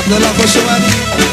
دلا خوش اومدی.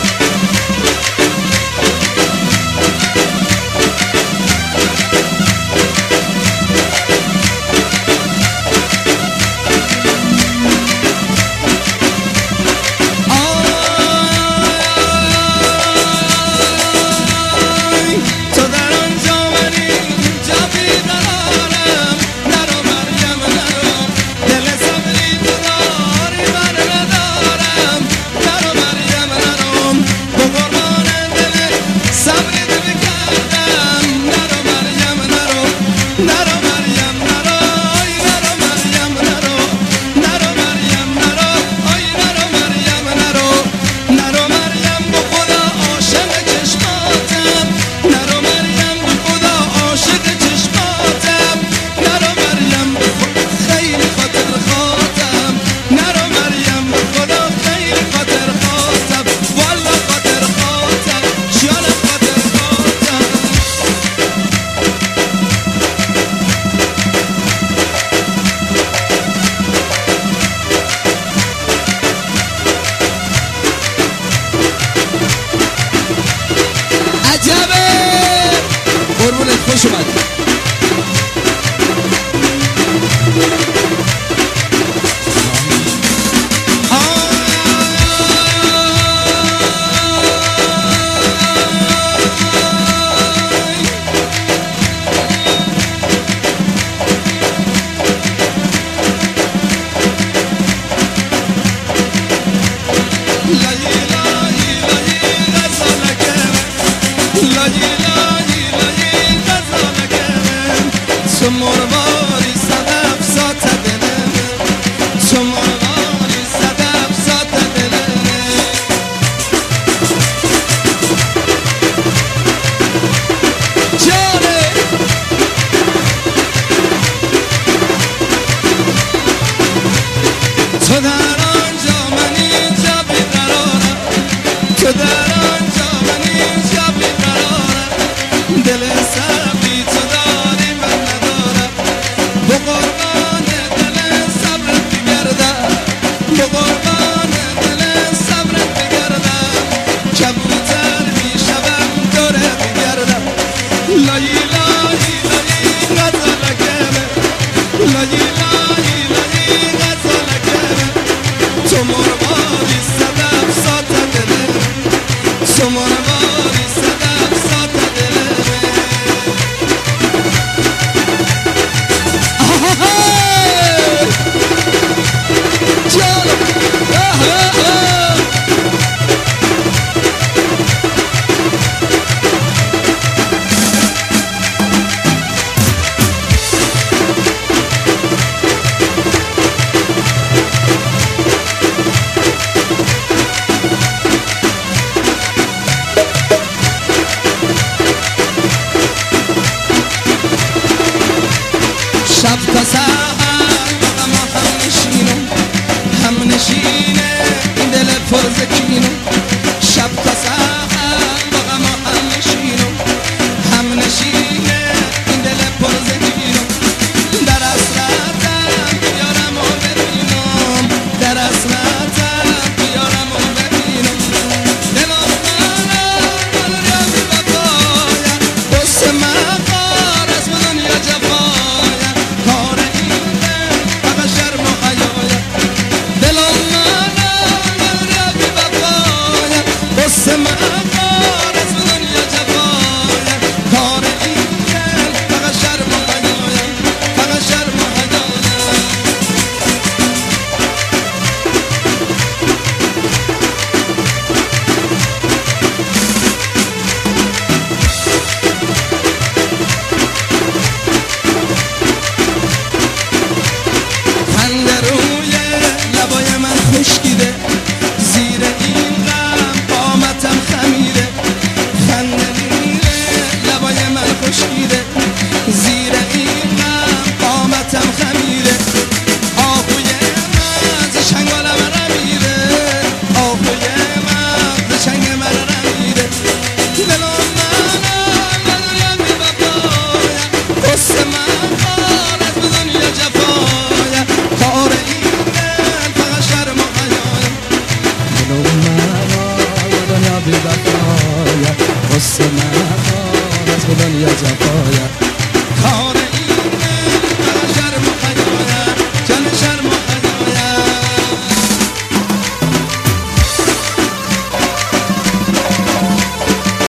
خوش اومد. تو مرواری صدف سات دلم، تو مرواری صدف سات دلم. جانه تو در آنجا من اینجا بیقرارم، تو در آنجا من اینجا بیقرارم. دل سبی تو داری من ندارم، به قربان دل صبرت بگردم، به قربان دل صبرت بگردم. کبوتر میشوم دورت بگردم. لایی لایی لایی غزالکمه، لایی لایی لایی غزالکمه. تو مرواری صدف سات دلم، تو مرواری صدف سات دلم. شب تا سحر با ما هم نشینه دل پر ز کینه.